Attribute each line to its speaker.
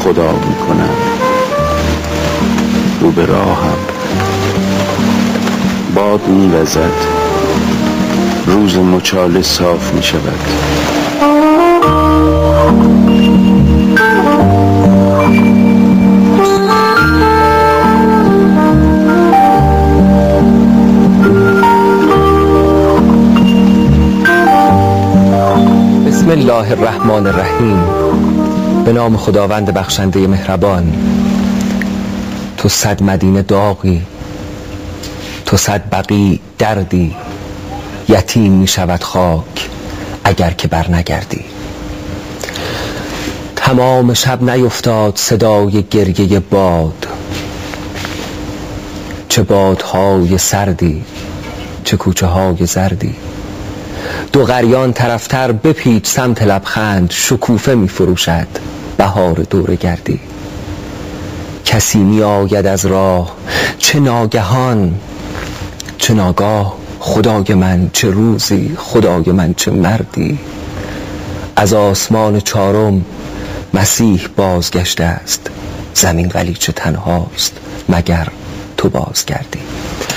Speaker 1: خدا میکنم، رو به راهم باد میوزد، روز مچاله صاف میشود.
Speaker 2: بسم الله الرحمن الرحیم. به نام خداوند بخشنده مهربان. تو صد مدینه داغی، تو صد بقیع دردی، یتیم می شود خاک اگر که بر نگردی. تمام شب نیفتاد صدای گریه باد، چه بادهای سردی چه کوچه های زردی. دو غریان طرفتر بپیچ سمت لبخند، شکوفه می فروشد بهار دور گردی. کسی می آید از راه چه ناگهان چه ناگاه، خدای من چه روزی خدای من چه مردی. از آسمان چارم مسیح بازگشته است، زمین ولی چه تنهاست مگر تو بازگردی.